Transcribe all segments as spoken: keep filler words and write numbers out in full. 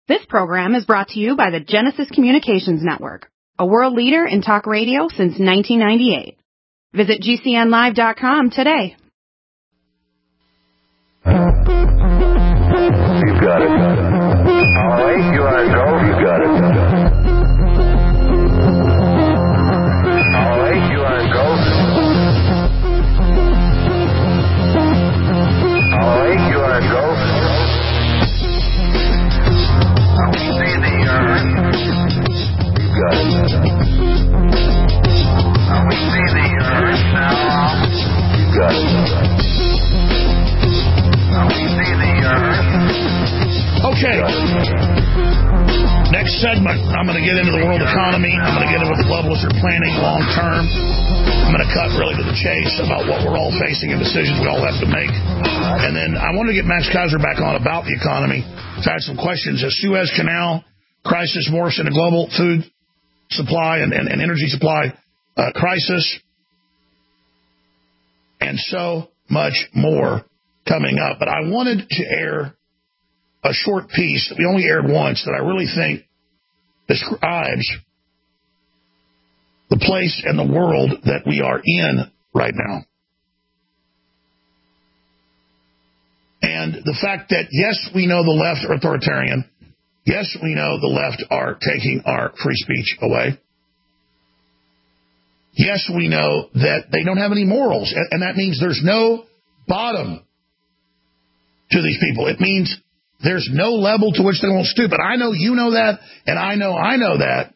This program is brought to you by the Genesis Communications Network, a world leader in talk radio since nineteen ninety-eight. Visit G C N live dot com today. You got it. All right, you are go. You got it. All right, you are go. All right, you are go. Now we see the earth. You got it. Now we see the earth now. You got it. Now we see the earth. Okay. Next segment, I'm going to get into the world economy. I'm going to get into what the globalists are planning long term. I'm going to cut really to the chase about what we're all facing and decisions we all have to make. And then I want to get Max Kaiser back on about the economy. So I had some questions. The Suez Canal crisis morphs into global food supply and, and, and energy supply uh, crisis. And so much more coming up. But I wanted to air a short piece that we only aired once that I really think describes the place and the world that we are in right now. And the fact that, yes, we know the left are authoritarian. Yes, we know the left are taking our free speech away. Yes, we know that they don't have any morals. And that means there's no bottom to these people. It means there's no level to which they won't stoop. And I know you know that, and I know I know that.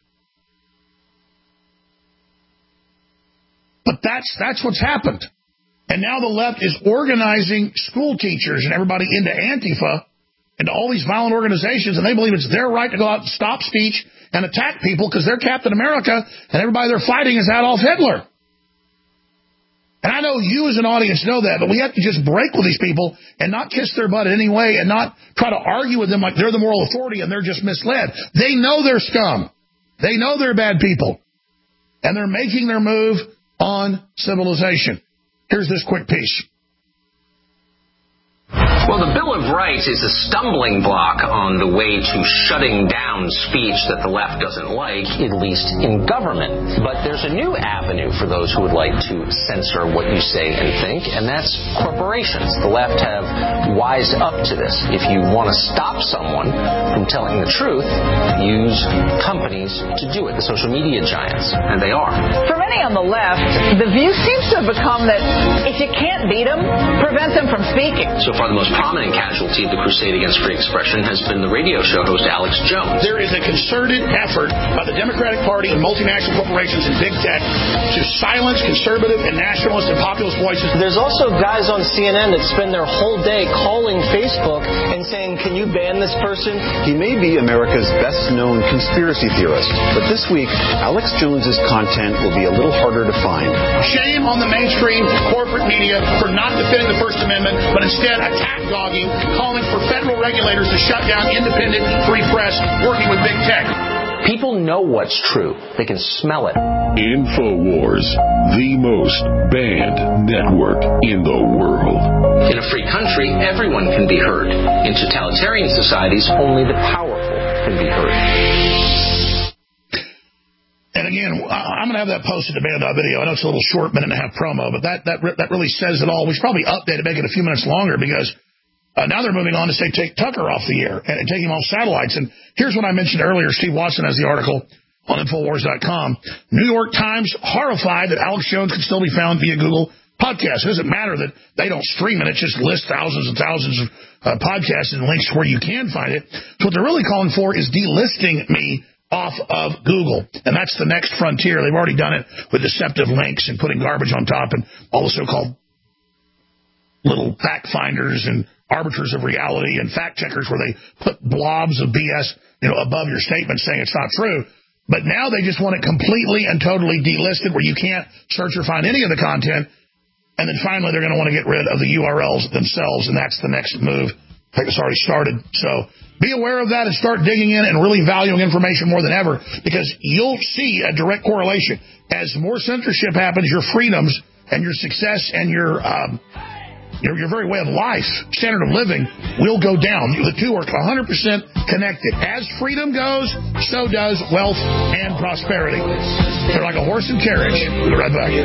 But that's that's what's happened. And now the left is organizing school teachers and everybody into Antifa, into all these violent organizations, and they believe it's their right to go out and stop speech and attack people because they're Captain America, and everybody they're fighting is Adolf Hitler. And I know you as an audience know that, but we have to just break with these people and not kiss their butt in any way and not try to argue with them like they're the moral authority and they're just misled. They know they're scum. They know they're bad people. And they're making their move on civilization. Here's this quick piece. Well, the Bill of Rights is a stumbling block on the way to shutting down speech that the left doesn't like, at least in government. But there's a new avenue for those who would like to censor what you say and think, and that's corporations. The left have wised up to this. If you want to stop someone from telling the truth, use companies to do it, the social media giants, and they are. For many on the left, the view seems to have become that if you can't beat them, prevent them from speaking. So far, the most prominent casualty of the crusade against free expression has been the radio show host Alex Jones. There is a concerted effort by the Democratic Party and multinational corporations and big tech to silence conservative and nationalist and populist voices. There's also guys on C N N that spend their whole day calling Facebook and saying, can you ban this person? He may be America's best-known conspiracy theorist, but this week, Alex Jones's content will be a little harder to find. Shame on the mainstream corporate media for not defending the First Amendment, but instead attack dogging, calling for federal regulators to shut down independent free press, working with big tech. People know what's true. They can smell it. InfoWars, the most banned network in the world. In a free country, everyone can be heard. In totalitarian societies, only the powerful can be heard. And again, I'm going to have that posted to Band Video. I know it's a little short, minute and a half promo, but that that that really says it all. We should probably update it, make it a few minutes longer, because uh, now they're moving on to say take Tucker off the air and, and take him off satellites. And here's what I mentioned earlier. Steve Watson has the article on Infowars dot com. New York Times horrified that Alex Jones can still be found via Google Podcasts. It doesn't matter that they don't stream it. It just lists thousands and thousands of uh, podcasts and links where you can find it. So what they're really calling for is delisting me off of Google. And that's the next frontier. They've already done it with deceptive links and putting garbage on top and all the so-called little fact finders and arbiters of reality and fact checkers where they put blobs of B S, you know, above your statement saying it's not true. But now they just want it completely and totally delisted where you can't search or find any of the content. And then finally they're going to want to get rid of the U R Ls themselves, and that's the next move. I think it's already started. So be aware of that and start digging in and really valuing information more than ever, because you'll see a direct correlation. As more censorship happens, your freedoms and your success and your um, your, your very way of life, standard of living, will go down. The two are one hundred percent connected. As freedom goes, so does wealth and prosperity. They're like a horse and carriage. We'll be right back.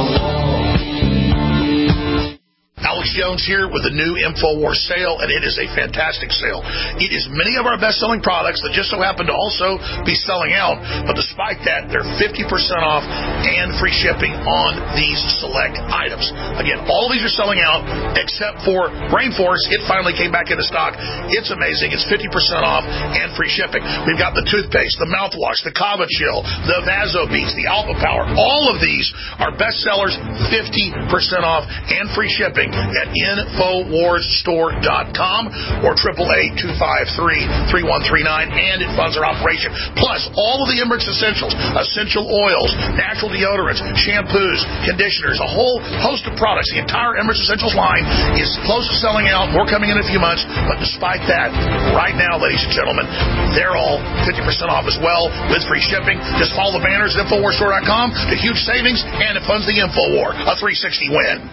Alex Jones here with a new InfoWars sale, and it is a fantastic sale. It is many of our best-selling products that just so happen to also be selling out, but despite that, they're fifty percent off and free shipping on these select items. Again, all of these are selling out except for Rainforce. It finally came back into stock. It's amazing. It's fifty percent off and free shipping. We've got the toothpaste, the mouthwash, the Kava Chill, the Vaso Beats, the Alpha Power. All of these are best sellers, fifty percent off and free shipping at infowars store dot com or eight eight eight, two five three, three one three nine, and it funds our operation. Plus, all of the Embrex Essentials, essential oils, natural deodorants, shampoos, conditioners, a whole host of products. The entire Embrex Essentials line is close to selling out. More coming in a few months. But despite that, right now, ladies and gentlemen, they're all fifty percent off as well with free shipping. Just follow the banners at infowars store dot com. The huge savings, and it funds the InfoWar. A three sixty win.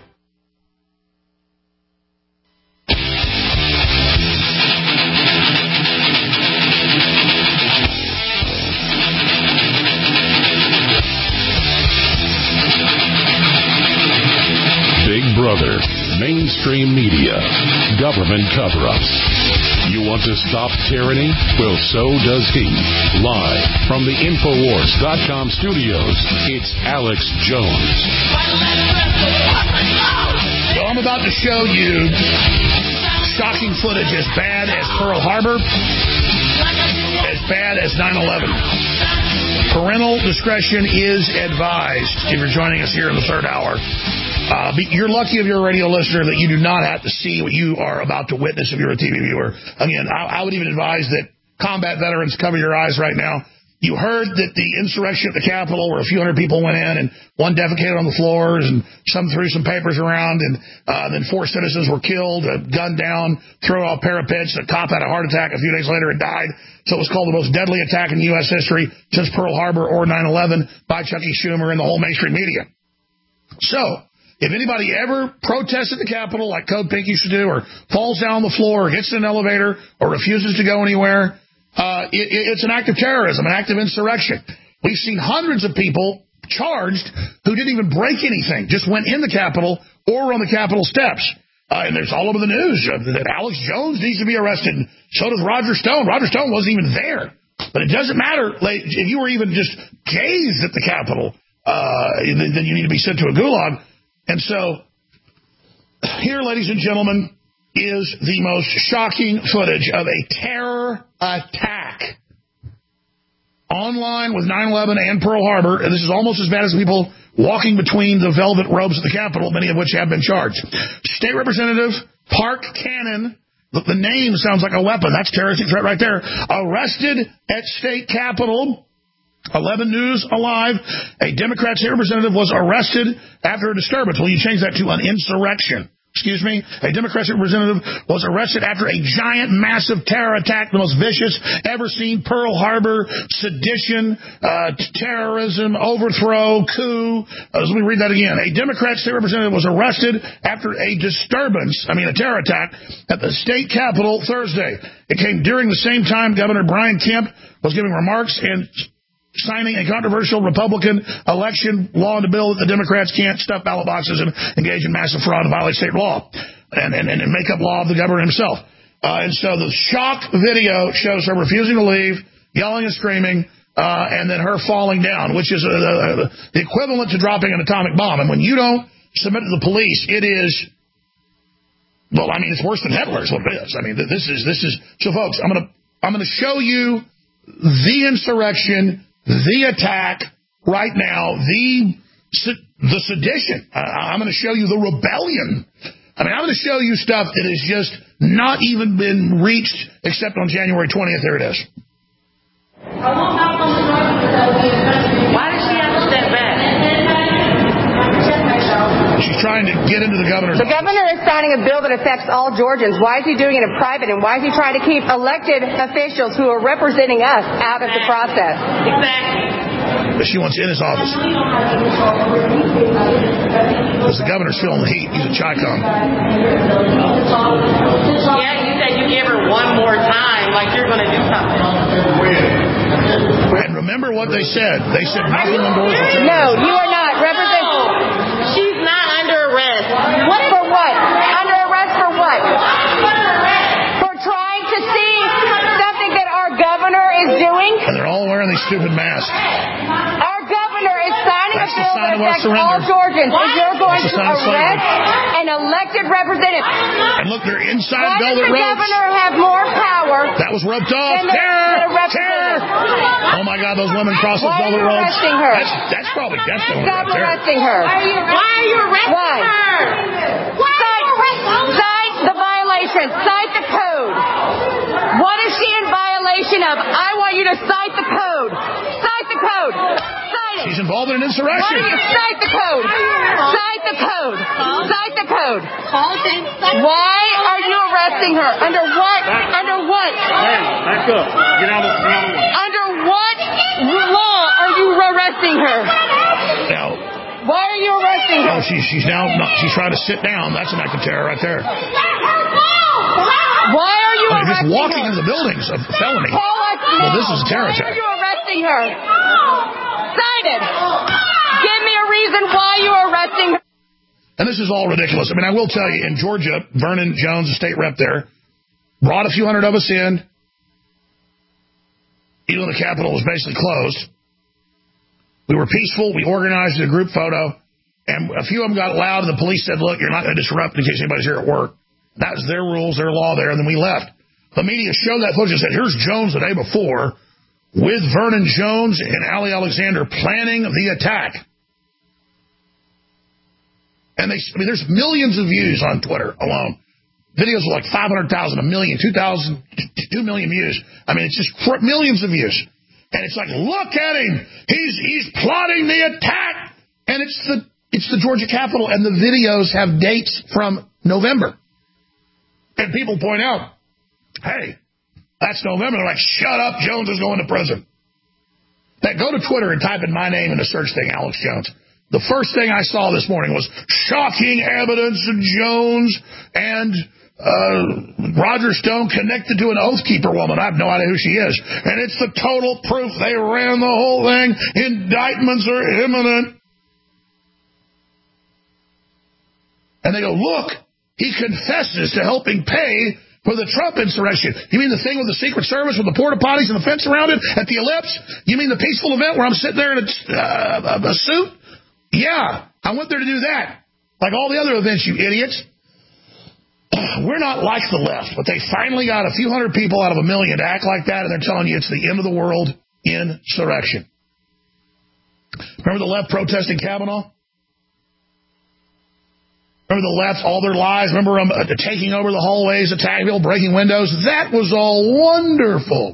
Big Brother, mainstream media, government cover-ups. You want to stop tyranny? Well, so does he. Live from the infowars dot com studios, it's Alex Jones. So I'm about to show you shocking footage as bad as Pearl Harbor, as bad as nine eleven. Parental discretion is advised if you're joining us here in the third hour. Uh, you're lucky if you're a radio listener that you do not have to see what you are about to witness if you're a T V viewer. Again, I, I would even advise that combat veterans cover your eyes right now. You heard that the insurrection at the Capitol, where a few hundred people went in and one defecated on the floors and some threw some papers around, and uh, then four citizens were killed, uh, gunned down, thrown off parapets. A cop had a heart attack a few days later and died. So it was called the most deadly attack in U S history since Pearl Harbor or nine eleven by Chucky Schumer and the whole mainstream media. So if anybody ever protests at the Capitol like Code Pink used to do, or falls down on the floor, or gets in an elevator, or refuses to go anywhere, uh, it, it's an act of terrorism, an act of insurrection. We've seen hundreds of people charged who didn't even break anything, just went in the Capitol or on the Capitol steps. Uh, and there's all over the news uh, that Alex Jones needs to be arrested. And so does Roger Stone. Roger Stone wasn't even there. But it doesn't matter. Like, if you were even just gazed at the Capitol, uh, then you need to be sent to a gulag. And so, here, ladies and gentlemen, is the most shocking footage of a terror attack online with nine eleven and Pearl Harbor. And this is almost as bad as the people walking between the velvet robes at the Capitol, many of which have been charged. State Representative Park Cannon, the, the name sounds like a weapon. That's terroristic threat right there. Arrested at state Capitol. eleven News Alive, a Democrat state representative was arrested after a disturbance. Well, you change that to an insurrection. Excuse me. A Democrat state representative was arrested after a giant, massive terror attack, the most vicious ever seen. Pearl Harbor, sedition, uh, terrorism, overthrow, coup. Uh, let me read that again. A Democrat state representative was arrested after a disturbance, I mean a terror attack, at the state Capitol Thursday. It came during the same time Governor Brian Kemp was giving remarks and signing a controversial Republican election law into bill that the Democrats can't stuff ballot boxes and engage in massive fraud and violate state law and, and, and make up law of the governor himself. Uh, and so the shock video shows her refusing to leave, yelling and screaming, uh, and then her falling down, which is uh, uh, the equivalent to dropping an atomic bomb. And when you don't submit to the police, it is, well, I mean, it's worse than Hitler is what it is. I mean, this is, this is, so folks, I'm going to, I'm going to show you the insurrection, the attack right now, the the sedition. Uh, I'm going to show you the rebellion. I mean, I'm going to show you stuff that has just not even been reached except on January twentieth. There it is. Why does she have to step back? She's trying to get into the governor's The office. Governor is signing a bill that affects all Georgians. Why is he doing it in private, and why is he trying to keep elected officials who are representing us out of the process? Exactly. that she wants in his office. Because the governor's feeling the heat. He's a Chi-Com. Yeah, you said you give her one more time, like you're going to do something. And remember what they said. They said nothing on doors. No, you are not. Represent. She's not under arrest. What for what? Under arrest for what? For trying to see something that our governor is doing? And they're all wearing these stupid masks. Our governor is signing That's a bill that affects all surrender. Georgians. If you're going That's to arrest an elected representative. And look, they're inside Why does velvet the ropes. governor have more power? That was roped off. than the- Terror! than a Terror! representative? Oh my God, those women cross those Why are velvet you ropes. arresting her? That's, that's probably definitely Stop right there. arresting her. Why are you arresting Why? her? Why are you arresting her? Cite the violation. Cite the code. What is she in violation of? I want you to cite the code. Cite the code. Cite it. She's involved in an Why insurrection. don't you cite the code? Cite the code. Cite the code. Why are you arresting her? Under what? Under what? Back up. Get out of the way. Under what law are you arresting her? Now, Why are you arresting her? oh, she's she's now not, she's trying to sit down. That's an act of terror right there. Why are you I mean, just arresting walking her? into the buildings of felony. Call us Well, now. this is a terror Why attack. are you arresting her? Cite it. Give me a reason why you are arresting her. And this is all ridiculous. I mean, I will tell you, in Georgia, Vernon Jones, the state rep there, brought a few hundred of us in. Even though the Capitol was basically closed. We were peaceful. We organized a group photo. And a few of them got loud, and the police said, look, you're not going to disrupt in case anybody's here at work. That was their rules, their law there, and then we left. The media showed that footage and said, here's Jones the day before with Vernon Jones and Ali Alexander planning the attack. And they, I mean, there's millions of views on Twitter alone. Videos are like five hundred thousand, a million, two thousand, two million views. I mean, it's just millions of views. And it's like, look at him. He's he's plotting the attack. And it's the it's the Georgia Capitol, and the videos have dates from November. And people point out, hey, that's November. They're like, shut up, Jones is going to prison. Now, go to Twitter and type in my name in the search thing, Alex Jones. The first thing I saw this morning was shocking evidence of Jones and uh, Roger Stone connected to an Oath Keeper woman. I have no idea who she is. And it's the total proof they ran the whole thing. Indictments are imminent. And they go, look, he confesses to helping pay for the Trump insurrection. You mean the thing with the Secret Service with the porta potties and the fence around it at the Ellipse? You mean the peaceful event where I'm sitting there in a, uh, a suit? Yeah, I went there to do that. Like all the other events, you idiots. We're not like the left, but they finally got a few hundred people out of a million to act like that, and they're telling you it's the end of the world insurrection. Remember the left protesting Kavanaugh? Remember the left, all their lies? Remember them uh, taking over the hallways, attacking people, breaking windows? That was all wonderful.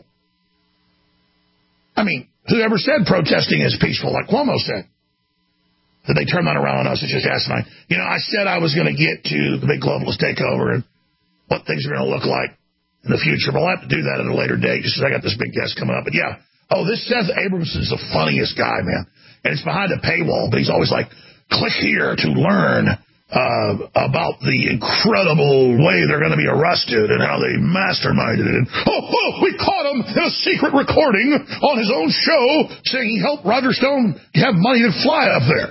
I mean, whoever said protesting is peaceful, like Cuomo said? Did they turn that around on us? It's just asinine. You know, I said I was going to get to the big globalist takeover and what things are going to look like in the future. But I'll have to do that at a later date just because I got this big guest coming up. But yeah, oh, this Seth Abramson's the funniest guy, man. And it's behind a paywall, but he's always like, click here to learn uh, about the incredible way they're going to be arrested and how they masterminded it. And, oh, oh, we caught him in a secret recording on his own show saying he helped Roger Stone have money to fly up there.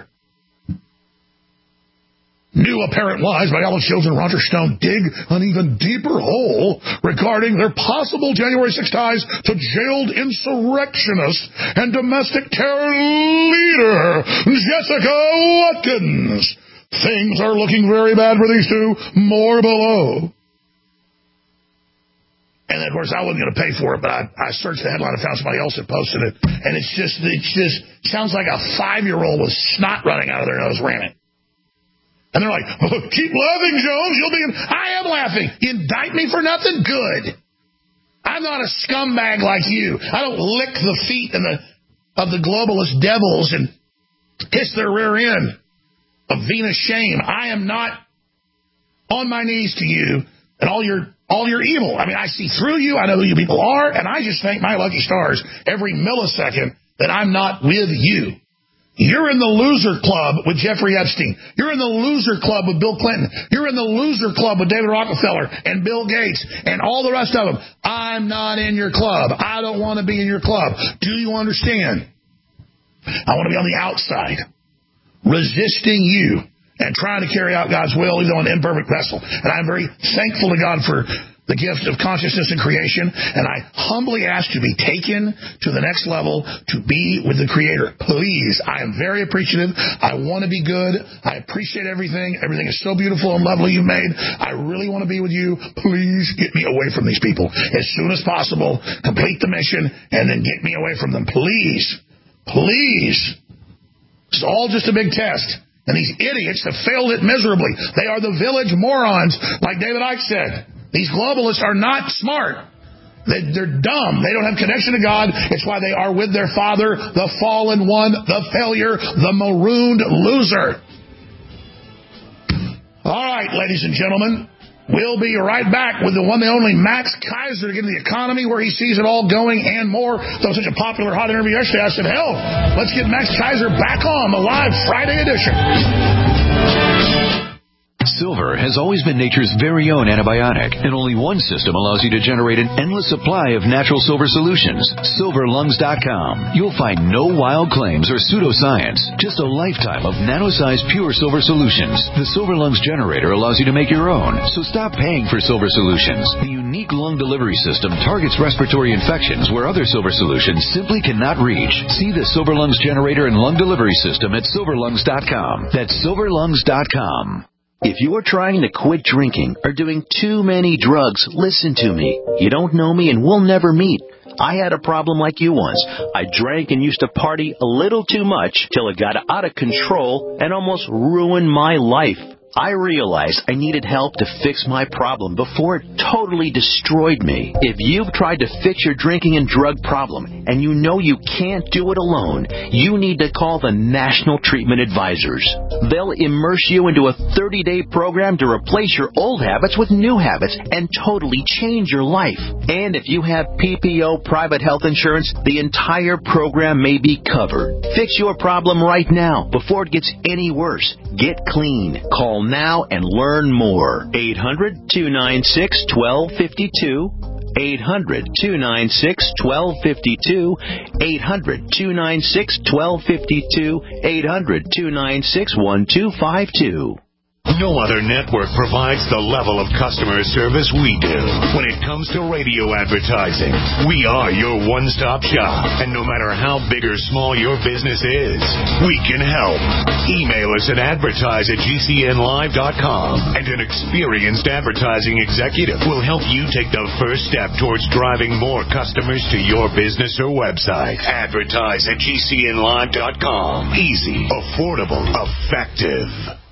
New apparent lies by Alex Jones and Roger Stone dig an even deeper hole regarding their possible January sixth ties to jailed insurrectionist and domestic terror leader Jessica Watkins. Things are looking very bad for these two. More below. And of course, I wasn't going to pay for it, but I, I searched the headline and found somebody else that posted it. And it's just, it's just sounds like a five-year-old with snot running out of their nose ran it. And they're like, oh, keep laughing, Jones. You'll be in. I am laughing. You indict me for nothing? Good. I'm not a scumbag like you. I don't lick the feet of the, of the globalist devils and kiss their rear end of Venus shame. I am not on my knees to you and all your all your evil. I mean, I see through you. I know who you people are. And I just thank my lucky stars every millisecond that I'm not with you. You're in the loser club with Jeffrey Epstein. You're in the loser club with Bill Clinton. You're in the loser club with David Rockefeller and Bill Gates and all the rest of them. I'm not in your club. I don't want to be in your club. Do you understand? I want to be on the outside, resisting you and trying to carry out God's will, even though an imperfect vessel. And I'm very thankful to God for the gift of consciousness and creation, and I humbly ask to be taken to the next level, to be with the Creator. Please, I am very appreciative. I want to be good. I appreciate everything. Everything is so beautiful and lovely you've made. I really want to be with you. Please get me away from these people as soon as possible. Complete the mission, and then get me away from them. Please. Please. It's all just a big test. And these idiots have failed it miserably. They are the village morons, like David Icke said. These globalists are not smart. They, they're dumb. They don't have connection to God. It's why they are with their father, the fallen one, the failure, the marooned loser. All right, ladies and gentlemen, we'll be right back with the one and only Max Keiser to get into the economy, where he sees it all going and more. That was such a popular, hot interview yesterday. I said, hell, let's get Max Keiser back on the live Friday edition. Silver has always been nature's very own antibiotic, and only one system allows you to generate an endless supply of natural silver solutions. silver lungs dot com. You'll find no wild claims or pseudoscience, just a lifetime of nano-sized pure silver solutions. The Silver Lungs generator allows you to make your own, so stop paying for silver solutions. The unique lung delivery system targets respiratory infections where other silver solutions simply cannot reach. See the Silver Lungs generator and lung delivery system at silver lungs dot com. That's silver lungs dot com. If you are trying to quit drinking or doing too many drugs, listen to me. You don't know me and we'll never meet. I had a problem like you once. I drank and used to party a little too much till it got out of control and almost ruined my life. I realized I needed help to fix my problem before it totally destroyed me. If you've tried to fix your drinking and drug problem and you know you can't do it alone, you need to call the National Treatment Advisors. They'll immerse you into a thirty-day program to replace your old habits with new habits and totally change your life. And if you have P P O private health insurance, the entire program may be covered. Fix your problem right now before it gets any worse. Get clean. Call now and learn more. eight hundred, two nine six, one two five two. eight hundred, two nine six, one two five two. eight hundred, two nine six, one two five two. eight hundred, two nine six, one two five two. No other network provides the level of customer service we do. When it comes to radio advertising, we are your one-stop shop. And no matter how big or small your business is, we can help. Email us at advertise at G C N live dot com, and an experienced advertising executive will help you take the first step towards driving more customers to your business or website. Advertise at G C N live dot com. Easy, affordable, effective.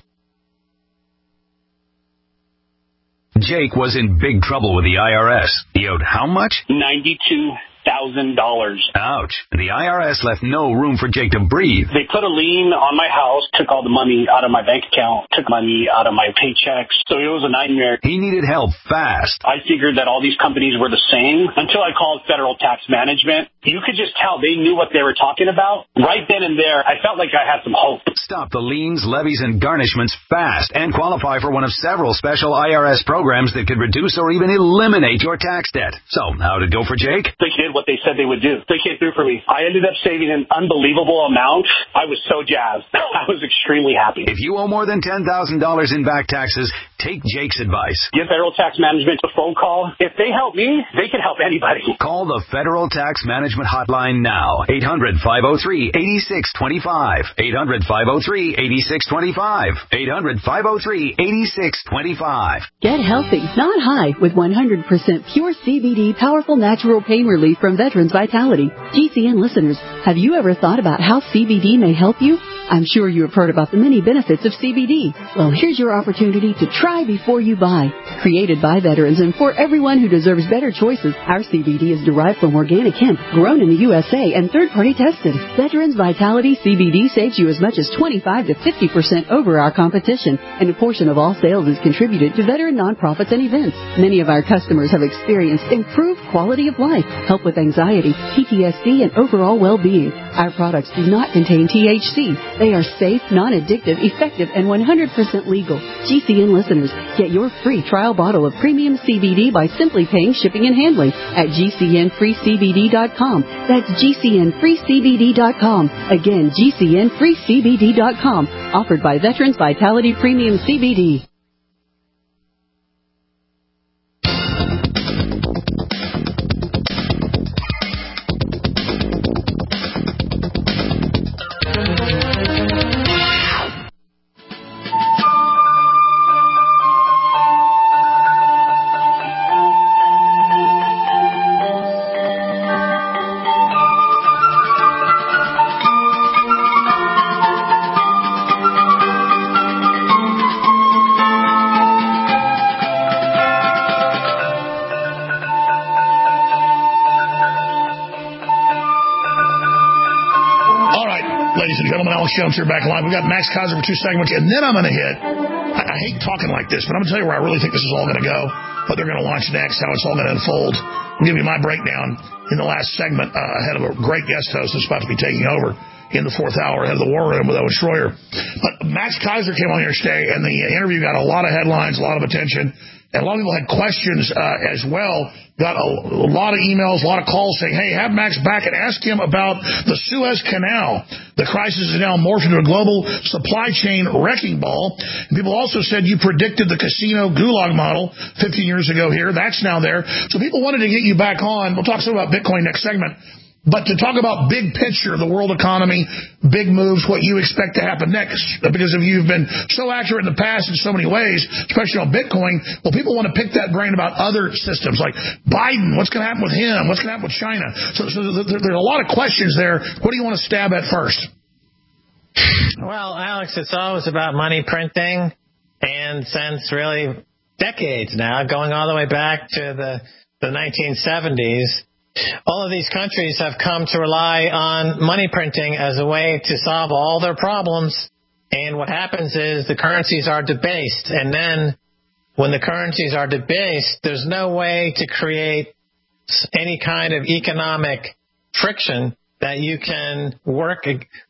Jake was in big trouble with the I R S. He owed how much? ninety-two thousand dollars. Ouch. The I R S left no room for Jake to breathe. They put a lien on my house, took all the money out of my bank account, took money out of my paychecks. So it was a nightmare. He needed help fast. I figured that all these companies were the same until I called Federal Tax Management. You could just tell they knew what they were talking about. Right then and there, I felt like I had some hope. Stop the liens, levies, and garnishments fast and qualify for one of several special I R S programs that could reduce or even eliminate your tax debt. So, how'd it go for Jake? They did what they said they would do. They came through for me. I ended up saving an unbelievable amount. I was so jazzed. I was extremely happy. If you owe more than ten thousand dollars in back taxes, take Jake's advice. Give Federal Tax Management a phone call. If they help me, they can help anybody. Call the Federal Tax Management Hotline now. eight hundred, five oh three, eight six two five. eight hundred, five oh three, eight six two five. eight hundred, five oh three, eight six two five. Get healthy, not high, with one hundred percent pure C B D powerful natural pain relief from Veterans Vitality. G C N listeners, have you ever thought about how C B D may help you? I'm sure you have heard about the many benefits of C B D. Well, here's your opportunity to try before you buy. Created by veterans and for everyone who deserves better choices, our C B D is derived from organic hemp, grown in the U S A and third-party tested. Veterans Vitality C B D saves you as much as twenty-five to fifty percent over our competition, and a portion of all sales is contributed to veteran nonprofits and events. Many of our customers have experienced improved quality of life, help with anxiety, P T S D, and overall well-being. Our products do not contain T H C. They are safe, non-addictive, effective, and one hundred percent legal. G C N listeners, get your free trial bottle of premium C B D by simply paying shipping and handling at G C N free C B D dot com. That's G C N free C B D dot com. Again, G C N free C B D dot com. Offered by Veterans Vitality Premium C B D. Jones here back live. We've got Max Keiser for two segments, and then I'm going to hit, I, I hate talking like this, but I'm going to tell you where I really think this is all going to go, what they're going to launch next, how it's all going to unfold. I'll give you my breakdown in the last segment uh, ahead of a great guest host that's about to be taking over in the fourth hour ahead of the War Room with Owen Schroyer. But Max Keiser came on here today, and the interview got a lot of headlines, a lot of attention, and a lot of people had questions uh, as well. Got a, a lot of emails, a lot of calls saying, hey, have Max back and ask him about the Suez Canal. The crisis is now morphed into a global supply chain wrecking ball. And people also said you predicted the casino gulag model fifteen years ago here. That's now there. So people wanted to get you back on. We'll talk some about Bitcoin next segment. But to talk about big picture, the world economy, big moves, what you expect to happen next. Because if you've been so accurate in the past in so many ways, especially on Bitcoin, well, people want to pick that brain about other systems like Biden. What's going to happen with him? What's going to happen with China? So, so there, there's a lot of questions there. What do you want to stab at first? Well, Alex, it's always about money printing. And since really decades now, going all the way back to the, the nineteen seventies, all of these countries have come to rely on money printing as a way to solve all their problems. And what happens is the currencies are debased. And then when the currencies are debased, there's no way to create any kind of economic friction that you can work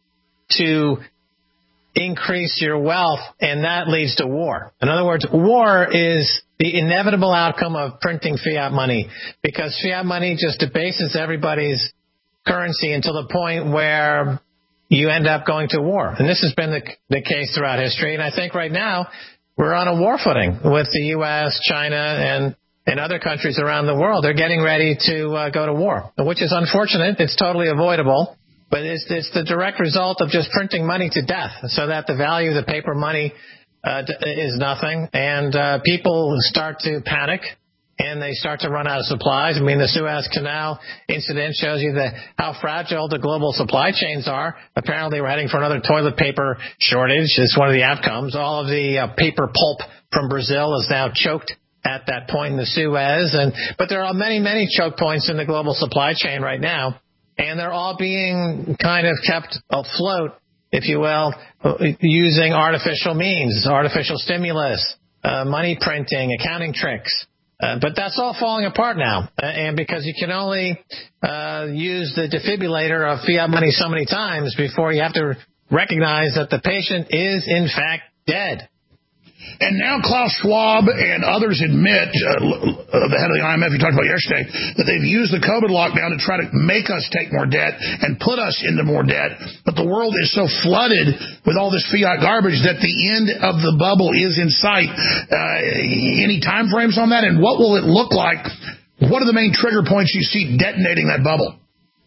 to increase your wealth, and that leads to war. In other words, war is the inevitable outcome of printing fiat money, because fiat money just debases everybody's currency until the point where you end up going to war. And this has been the, the case throughout history, and I think right now we're on a war footing with the U S, China, and, and other countries around the world. They're getting ready to uh, go to war, which is unfortunate. It's totally avoidable. But it's, it's the direct result of just printing money to death so that the value of the paper money uh, is nothing. And uh, people start to panic, and they start to run out of supplies. I mean, the Suez Canal incident shows you the, how fragile the global supply chains are. Apparently, we're heading for another toilet paper shortage. It's one of the outcomes. All of the uh, paper pulp from Brazil is now choked at that point in the Suez. And but there are many, many choke points in the global supply chain right now. And they're all being kind of kept afloat, if you will, using artificial means, artificial stimulus, uh, money printing, accounting tricks. Uh, but that's all falling apart now. Uh, and because you can only uh, use the defibrillator of fiat money so many times before you have to recognize that the patient is, in fact, dead. And now Klaus Schwab and others admit, uh, the head of the I M F you talked about yesterday, that they've used the COVID lockdown to try to make us take more debt and put us into more debt. But the world is so flooded with all this fiat garbage that the end of the bubble is in sight. Uh, any time frames on that? And what will it look like? What are the main trigger points you see detonating that bubble?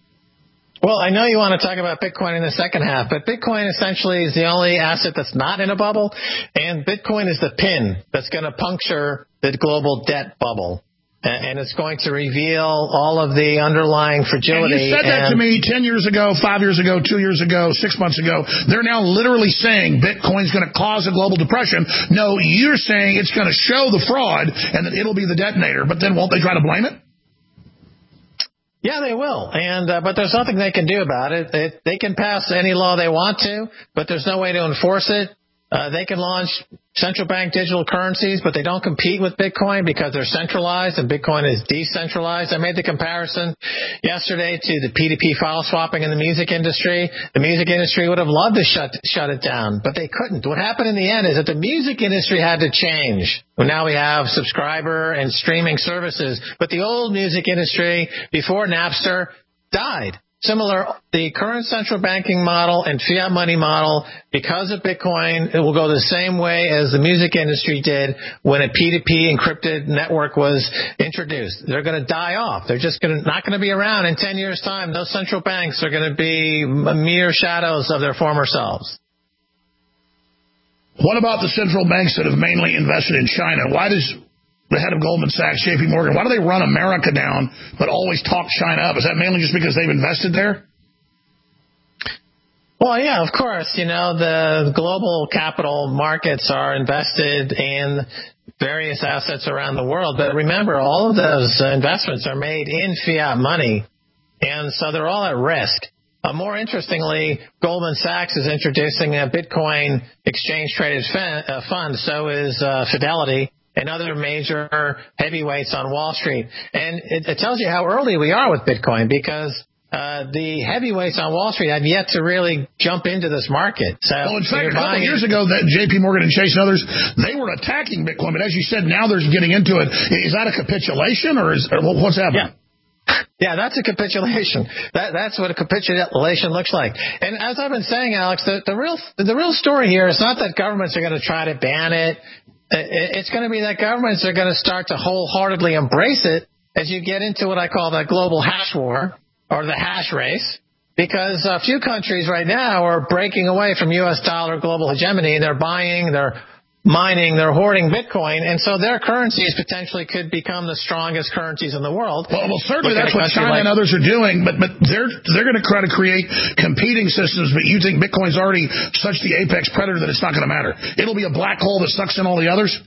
Well, I know you want to talk about Bitcoin in the second half, but Bitcoin essentially is the only asset that's not in a bubble, and Bitcoin is the pin that's going to puncture the global debt bubble, and it's going to reveal all of the underlying fragility. And you said that to me ten years ago, five years ago, two years ago, six months ago. They're now literally saying Bitcoin's going to cause a global depression. No, you're saying it's going to show the fraud and that it'll be the detonator, but then won't they try to blame it? Yeah, they will, and uh, but there's nothing they can do about it. They, they can pass any law they want to, but there's no way to enforce it. Uh, they can launch central bank digital currencies, but they don't compete with Bitcoin because they're centralized and Bitcoin is decentralized. I made the comparison yesterday to the P two P file swapping in the music industry. The music industry would have loved to shut shut it down, but they couldn't. What happened in the end is that the music industry had to change. Well, now we have subscriber and streaming services, but the old music industry before Napster died. Similar, the current central banking model and fiat money model, because of Bitcoin, it will go the same way as the music industry did when a P two P encrypted network was introduced. They're going to die off. They're just going to, not going to be around in ten years' time. Those central banks are going to be mere shadows of their former selves. What about the central banks that have mainly invested in China? Why does the head of Goldman Sachs, J P Morgan, why do they run America down but always talk China up? Is that mainly just because they've invested there? Well, yeah, of course. You know, the global capital markets are invested in various assets around the world. But remember, all of those investments are made in fiat money, and so they're all at risk. Uh, more interestingly, Goldman Sachs is introducing a Bitcoin exchange-traded uh, fund. So is uh, Fidelity and other major heavyweights on Wall Street. And it, it tells you how early we are with Bitcoin because uh, the heavyweights on Wall Street have yet to really jump into this market. So well, in fact, a couple of years ago, that J P Morgan and Chase and others, they were attacking Bitcoin. But as you said, now they're getting into it. Is that a capitulation or is or what's happening? Yeah. Yeah, that's a capitulation. That, that's what a capitulation looks like. And as I've been saying, Alex, the, the real the real story here is not that governments are going to try to ban it. It's going to be that governments are going to start to wholeheartedly embrace it as you get into what I call the global hash war or the hash race, because a few countries right now are breaking away from U S dollar global hegemony. They're buying, they're mining, they're hoarding Bitcoin, and so their currencies potentially could become the strongest currencies in the world. Well, well certainly that's what China like, and others are doing, but but they're they're going to try to create competing systems, but you think Bitcoin's already such the apex predator that it's not going to matter. It'll be a black hole that sucks in all the others?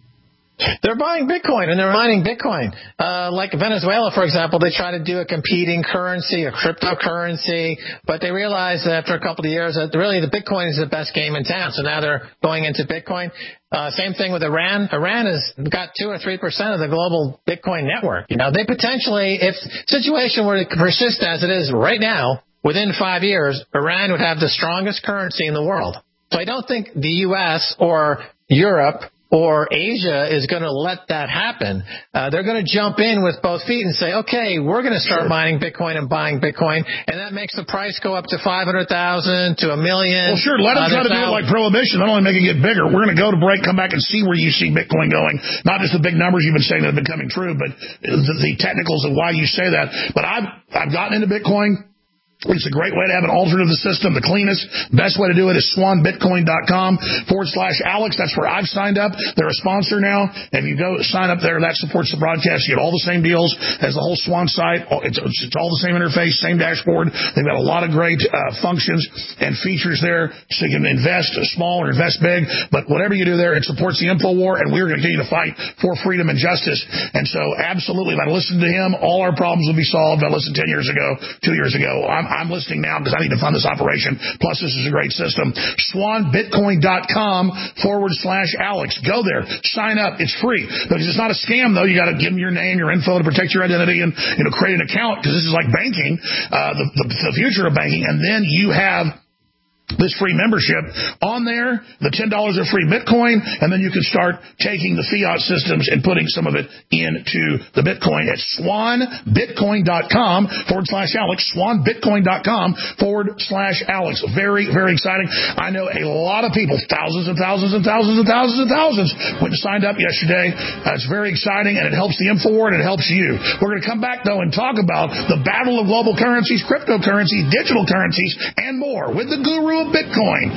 They're buying Bitcoin and they're mining Bitcoin. Uh, like Venezuela, for example, they try to do a competing currency, a cryptocurrency, but they realize that after a couple of years that really the Bitcoin is the best game in town. So now they're going into Bitcoin. Uh, same thing with Iran. Iran has got two or three percent of the global Bitcoin network. You know, they potentially, if the situation were to persist as it is right now, within five years, Iran would have the strongest currency in the world. So I don't think the U S or Europe or Asia is going to let that happen. Uh, they're going to jump in with both feet and say, okay, we're going to start sure. mining Bitcoin and buying Bitcoin, and that makes the price go up to five hundred thousand dollars to a million. Well, sure, let them uh, try to do it like prohibition, not only making it bigger. We're going to go to break, come back and see where you see Bitcoin going. Not just the big numbers you've been saying that have been coming true, but the, the technicals of why you say that. But I've, I've gotten into Bitcoin. It's a great way to have an alternative to the system. The cleanest, best way to do it is swan bitcoin dot com forward slash Alex. That's where I've signed up. They're a sponsor now. If you go sign up there, that supports the broadcast. You get all the same deals as the whole Swan site. It's, it's all the same interface, same dashboard. They've got a lot of great uh, functions and features there, so you can invest small or invest big. But whatever you do there, it supports the info war, and we're going to continue to fight for freedom and justice. And so, absolutely, if I listened to him, all our problems would be solved. I listened ten years ago, two years ago. I'm I'm listening now because I need to fund this operation. Plus, this is a great system. swan bitcoin dot com forward slash Alex. Go there. Sign up. It's free. Because it's not a scam, though. You got to give them your name, your info to protect your identity and, you know, create an account because this is like banking, uh, the, the, the future of banking. And then you have this free membership on there, the ten dollars of free Bitcoin, and then you can start taking the fiat systems and putting some of it into the Bitcoin at swan bitcoin dot com forward slash Alex, swan bitcoin dot com forward slash Alex. Very, very exciting. I know a lot of people, thousands and thousands and thousands and thousands and thousands went and signed up yesterday. Uh, it's very exciting, and it helps the info war, and it helps you. We're going to come back, though, and talk about the battle of global currencies, cryptocurrencies, digital currencies, and more with the guru of Bitcoin,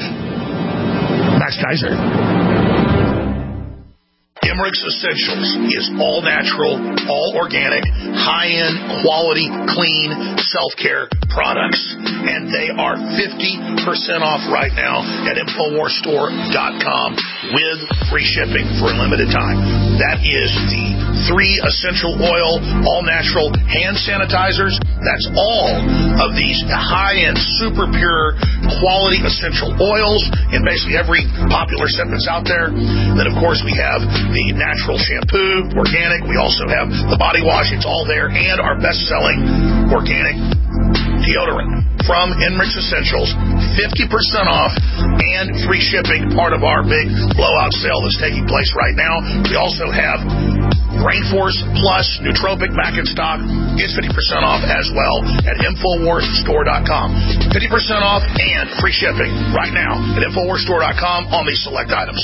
Max Kaiser. Emmerich's Essentials is all natural, all organic, high-end, quality, clean, self-care products. And they are fifty percent off right now at infowar store dot com with free shipping for a limited time. That is the three essential oil, all-natural hand sanitizers. That's all of these high-end, super pure, quality essential oils in basically every popular scent that's out there. Then, of course, we have the natural shampoo, organic. We also have the body wash. It's all there. And our best-selling organic deodorant from Enrich Essentials, fifty percent off and free shipping, part of our big blowout sale that's taking place right now. We also have Rainforce Plus Nootropic back in stock. It's fifty percent off as well at Infowars Store dot com. fifty percent off and free shipping right now at Infowars Store dot com on these select items.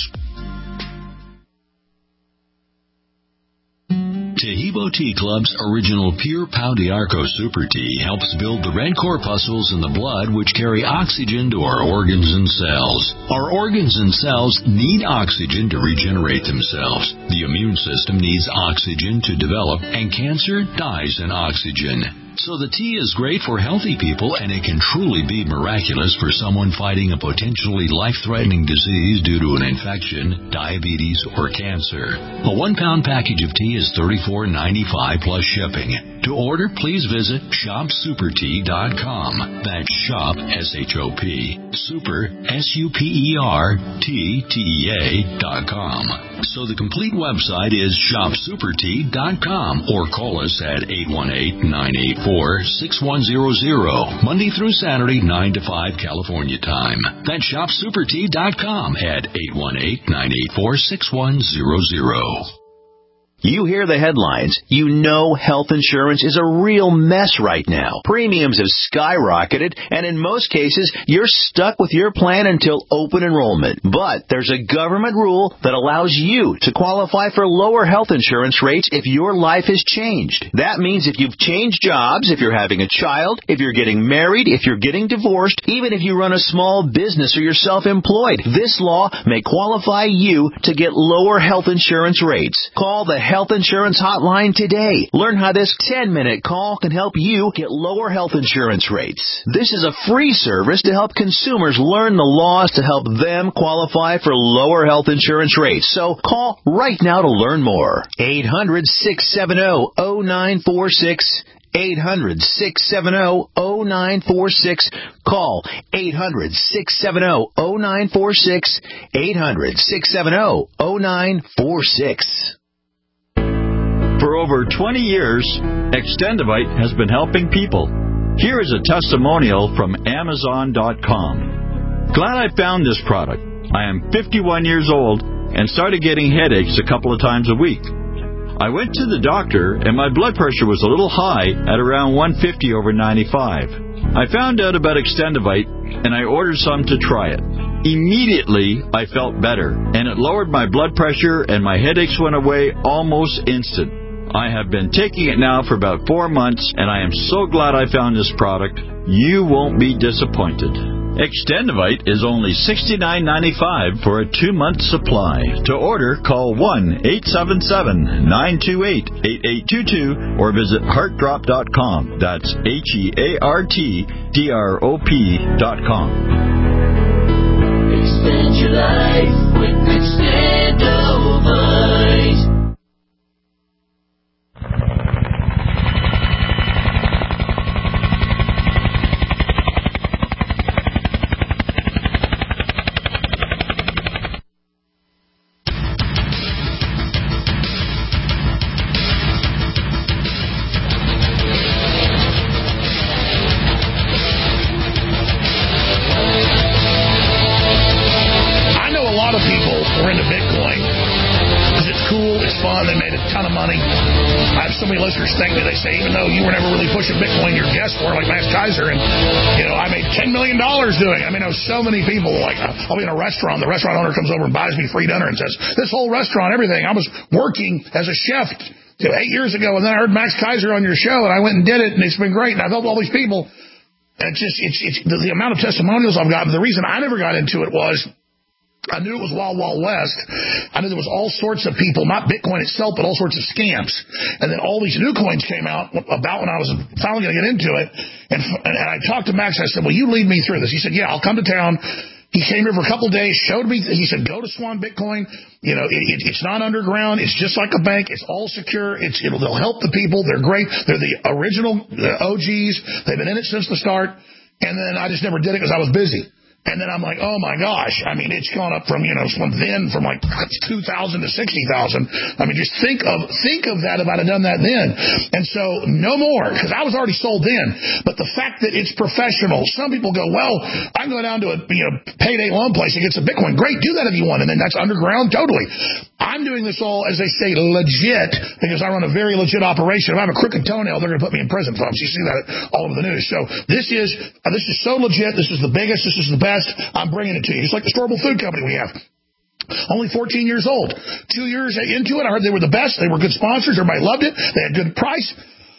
Taheebo Tea Club's original Pure Pau d'Arco Super Tea helps build the red corpuscles in the blood which carry oxygen to our organs and cells. Our organs and cells need oxygen to regenerate themselves. The immune system needs oxygen to develop, and cancer dies in oxygen. So the tea is great for healthy people, and it can truly be miraculous for someone fighting a potentially life-threatening disease due to an infection, diabetes, or cancer. A one-pound package of tea is thirty-four ninety-five plus shipping. To order, please visit shop super tea dot com. That's shop, S H O P, super, S U P E R, T, T E A dot com. So the complete website is shop super tea dot com, or call us at eight one eight, nine eight four, six one zero zero, Monday through Saturday, nine to five California time. That's shop super tea dot com at eight one eight, nine eight four, six one zero zero. You hear the headlines. You know health insurance is a real mess right now. Premiums have skyrocketed, and in most cases, you're stuck with your plan until open enrollment. But there's a government rule that allows you to qualify for lower health insurance rates if your life has changed. That means if you've changed jobs, if you're having a child, if you're getting married, if you're getting divorced, even if you run a small business or you're self-employed, this law may qualify you to get lower health insurance rates. Call the Health Insurance Hotline today. Learn how this ten-minute call can help you get lower health insurance rates. This is a free service to help consumers learn the laws to help them qualify for lower health insurance rates. So call right now to learn more. eight hundred, six seven zero, zero nine four six. eight hundred, six seven zero, zero nine four six. Call eight hundred, six seven zero, zero nine four six. eight hundred, six seven zero, zero nine four six. For over twenty years, Extendivite has been helping people. Here is a testimonial from Amazon dot com. Glad I found this product. I am fifty-one years old and started getting headaches a couple of times a week. I went to the doctor and my blood pressure was a little high at around one fifty over ninety-five. I found out about Extendivite and I ordered some to try it. Immediately, I felt better, and it lowered my blood pressure and my headaches went away almost instant. I have been taking it now for about four months, and I am so glad I found this product. You won't be disappointed. Extendivite is only sixty-nine ninety-five for a two-month supply. To order, call one eight seven seven, nine two eight, eight eight two two or visit heart drop dot com. That's H E A R T D R O P dot com. Extend your life with Extendivite. Listeners thank me. They say, even though you were never really pushing Bitcoin, your guests were, like Max Kaiser, and, you know, I made ten million dollars doing it. I mean, there was so many people, like, I'll be in a restaurant, the restaurant owner comes over and buys me free dinner and says, this whole restaurant, everything, I was working as a chef you know, eight years ago, and then I heard Max Kaiser on your show, and I went and did it, and it's been great, and I've helped all these people. And it's just, it's, it's the, the amount of testimonials I've gotten, the reason I never got into it was, I knew it was Wild Wild West. I knew there was all sorts of people, not Bitcoin itself, but all sorts of scams. And then all these new coins came out about when I was finally going to get into it. And, and I talked to Max. I said, well, you lead me through this. He said, yeah, I'll come to town. He came here for a couple of days, showed me, he said, go to Swan Bitcoin. You know, it, it, it's not underground. It's just like a bank. It's all secure. It's, it'll, they'll help the people. They're great. They're the original uh, O Gs. They've been in it since the start. And then I just never did it because I was busy. And then I'm like, oh my gosh. I mean, it's gone up from, you know, from then from like two thousand to sixty thousand. I mean, just think of, think of that if I'd have done that then. And so no more, because I was already sold then. But the fact that it's professional, some people go, well, I can go down to a, you know, payday loan place and get some Bitcoin. Great, do that if you want. And then that's underground, totally. I'm doing this all, as they say, legit, because I run a very legit operation. If I have a crooked toenail, they're going to put me in prison, folks. You see that all over the news. So this is, uh, this is so legit. This is the biggest. This is the best. I'm bringing it to you. Just like the Storable Food Company we have. Only fourteen years old. Two years into it, I heard they were the best. They were good sponsors. Everybody loved it. They had good price.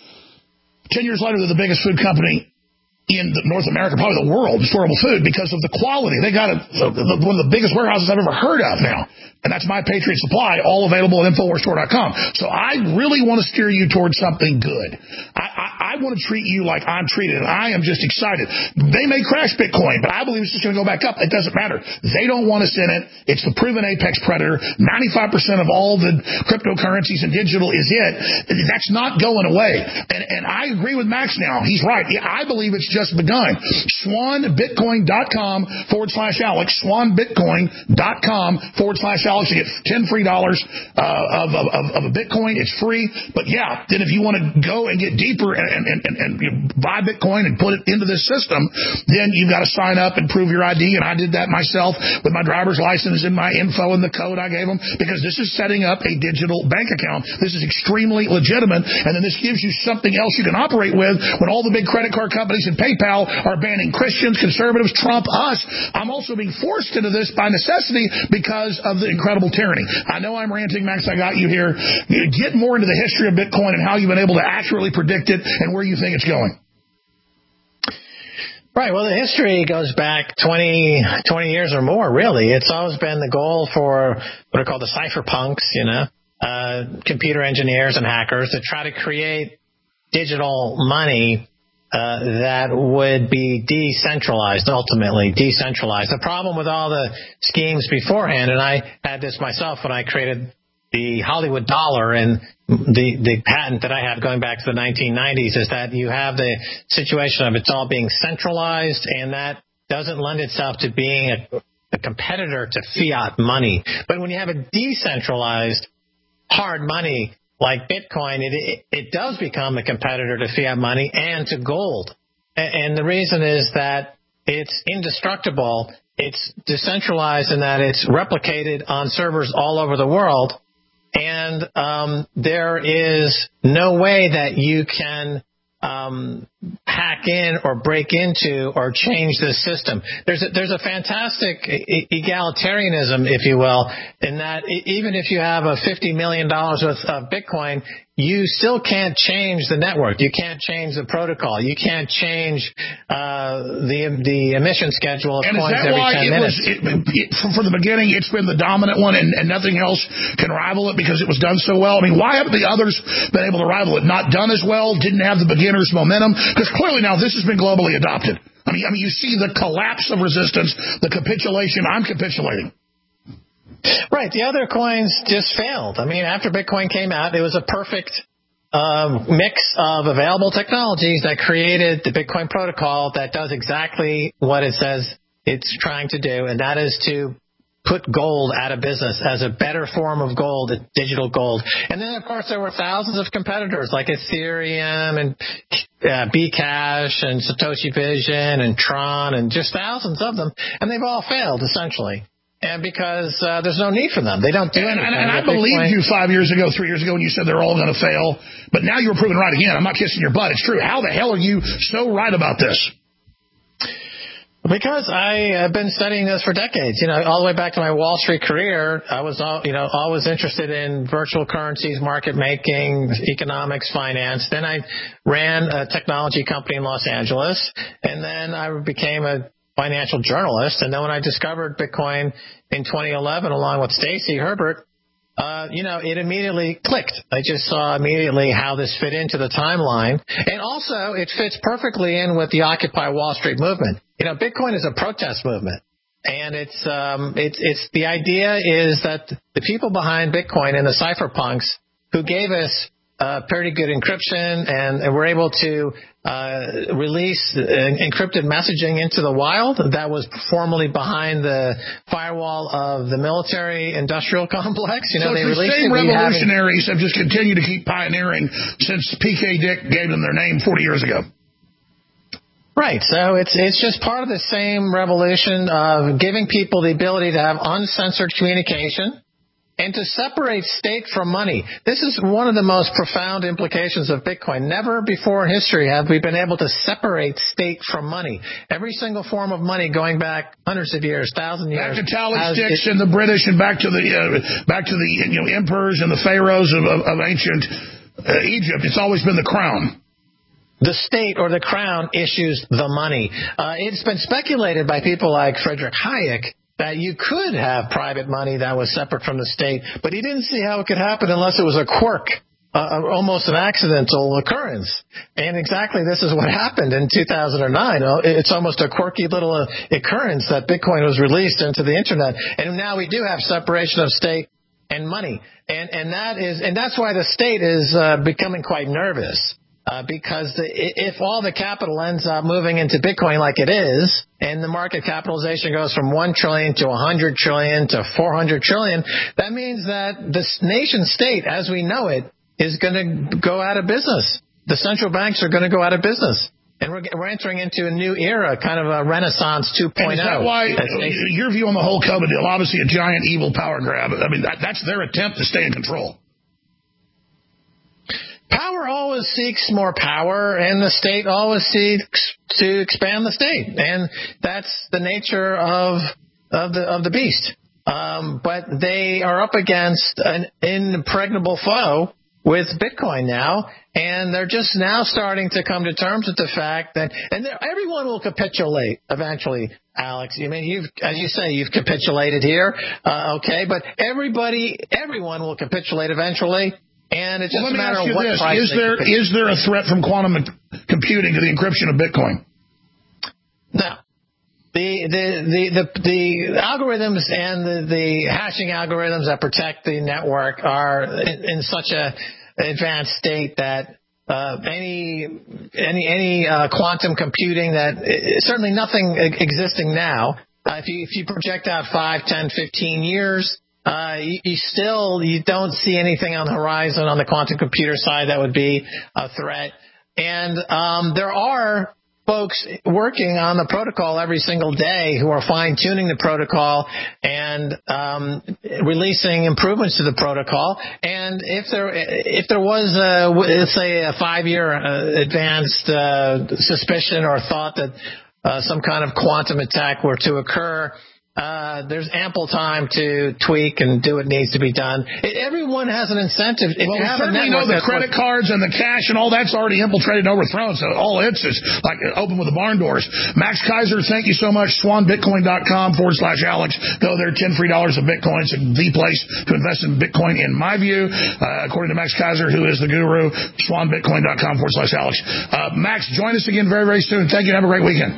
Ten years later, they're the biggest food company in the North America, probably the world, Storable Food, because of the quality. They got a, a, one of the biggest warehouses I've ever heard of now. And that's My Patriot Supply, all available at Infowars Store dot com. So I really want to steer you towards something good. I, I, I want to treat you like I'm treated, and I am just excited. They may crash Bitcoin, but I believe it's just going to go back up. It doesn't matter. They don't want us in it. It's the proven apex predator. ninety-five percent of all the cryptocurrencies and digital is it. That's not going away. And, and I agree with Max now. He's right. I believe it's just begun. Swan Bitcoin dot com forward slash Alex. Swan Bitcoin dot com forward slash Alex. You get ten free dollars uh, of, of, of a Bitcoin. It's free. But yeah, then if you want to go and get deeper and, and, and, and you buy Bitcoin and put it into this system, then you've got to sign up and prove your I D. And I did that myself with my driver's license and my info and the code I gave them, because this is setting up a digital bank account. This is extremely legitimate. And then this gives you something else you can operate with when all the big credit card companies and PayPal are banning Christians, conservatives, Trump, us. I'm also being forced into this by necessity because of the incredible tyranny. I know I'm ranting, Max. I got you here. Get more into the history of Bitcoin and how you've been able to accurately predict it and where you think it's going. Right. Well, the history goes back twenty, twenty years or more, really. It's always been the goal for what are called the cypherpunks, you know, uh, computer engineers and hackers to try to create digital money Uh, that would be decentralized, ultimately decentralized. The problem with all the schemes beforehand, and I had this myself when I created the Hollywood dollar, and the, the patent that I have going back to the nineteen nineties, is that you have the situation of it's all being centralized, and that doesn't lend itself to being a, a competitor to fiat money. But when you have a decentralized hard money like Bitcoin, it, it it does become a competitor to fiat money and to gold. And, and the reason is that it's indestructible. It's decentralized in that it's replicated on servers all over the world. And um, there is no way that you can um, hack in or break into or change this system. There's a, there's a fantastic egalitarianism, if you will, in that even if you have a fifty million dollars worth of Bitcoin, you still can't change the network. You can't change the protocol. You can't change uh, the the emission schedule of and coins is that every why ten it minutes. Was, it, it, from, from the beginning, it's been the dominant one, and, and nothing else can rival it because it was done so well? I mean, why haven't the others been able to rival it? Not done as well? Didn't have the beginner's momentum? Because clearly now this has been globally adopted. I mean, I mean, you see the collapse of resistance, the capitulation. I'm capitulating. Right. The other coins just failed. I mean, after Bitcoin came out, it was a perfect um, mix of available technologies that created the Bitcoin protocol that does exactly what it says it's trying to do, and that is to put gold out of business as a better form of gold, digital gold. And then, of course, there were thousands of competitors like Ethereum and uh, Bcash and Satoshi Vision and Tron and just thousands of them, and they've all failed, essentially. And because uh, there's no need for them. They don't do anything. And, and, and I believed you five years ago, three years ago, when you said they're all going to fail. But now you're proven right again. I'm not kissing your butt. It's true. How the hell are you so right about this? Because I have been studying this for decades. You know, all the way back to my Wall Street career, I was, all, you know, always interested in virtual currencies, market making, economics, finance. Then I ran a technology company in Los Angeles, and then I became a financial journalist. And then when I discovered Bitcoin in twenty eleven, along with Stacy Herbert, uh, you know, it immediately clicked. I just saw immediately how this fit into the timeline. And also, it fits perfectly in with the Occupy Wall Street movement. You know, Bitcoin is a protest movement. And it's um, it's it's the idea is that the people behind Bitcoin and the cypherpunks who gave us uh, pretty good encryption and, and were able to uh, release uh, encrypted messaging into the wild that was formerly behind the firewall of the military-industrial complex. You know, so they the released same it, revolutionaries have just continued to keep pioneering since P K Dick gave them their name forty years ago. Right, so it's it's just part of the same revolution of giving people the ability to have uncensored communication and to separate state from money. This is one of the most profound implications of Bitcoin. Never before in history have we been able to separate state from money. Every single form of money going back hundreds of years, thousands of years. Back to tally sticks and the British and back to the uh, back to the you know emperors and the pharaohs of, of, of ancient uh, Egypt. It's always been the crown. The state or the crown issues the money. Uh, it's been speculated by people like Friedrich Hayek that you could have private money that was separate from the state, but he didn't see how it could happen unless it was a quirk, uh, almost an accidental occurrence. And exactly this is what happened in two thousand nine. It's almost a quirky little occurrence that Bitcoin was released into the Internet. And now we do have separation of state and money. And, and, that is, and that's why the state is uh, becoming quite nervous. Uh, because the, if all the capital ends up moving into Bitcoin like it is, and the market capitalization goes from one trillion to one hundred trillion to four hundred trillion, that means that the nation state, as we know it, is going to go out of business. The central banks are going to go out of business. And we're, we're entering into a new era, kind of a Renaissance two point oh. And is that why, your view on the whole COVID deal, obviously a giant evil power grab. I mean, that, that's their attempt to stay in control. Power always seeks more power, and the state always seeks to expand the state, and that's the nature of of the of the beast. Um, but they are up against an impregnable foe with Bitcoin now, and they're just now starting to come to terms with the fact that, and everyone will capitulate eventually. Alex, you mean you've, as you say, you've capitulated here, uh, okay? But everybody, everyone will capitulate eventually. And it's just well, a matter of what this. price. Is there is there a threat from quantum computing to the encryption of Bitcoin? No. The the the the, the algorithms and the, the hashing algorithms that protect the network are in, in such a advanced state that uh, any any any uh, quantum computing that certainly nothing existing now. Uh, if you if you project out five, ten, fifteen years. Uh, you, you still, you don't see anything on the horizon on the quantum computer side that would be a threat. And, um, there are folks working on the protocol every single day who are fine tuning the protocol and, um, releasing improvements to the protocol. And if there, if there was a, let's say a five year uh, advanced, uh, suspicion or thought that, uh, some kind of quantum attack were to occur, Uh, there's ample time to tweak and do what needs to be done. It, everyone has an incentive. If well, you we have certainly a know the credit worth- cards and the cash and all that's already infiltrated and overthrown, so all it's is like open with the barn doors. Max Keiser, thank you so much. SwanBitcoin.com forward slash Alex. Go there, ten free dollars of Bitcoin. It's the place to invest in Bitcoin, in my view. Uh, according to Max Keiser, who is the guru, SwanBitcoin.com forward slash Alex. Uh, Max, join us again very, very soon. Thank you. Have a great weekend.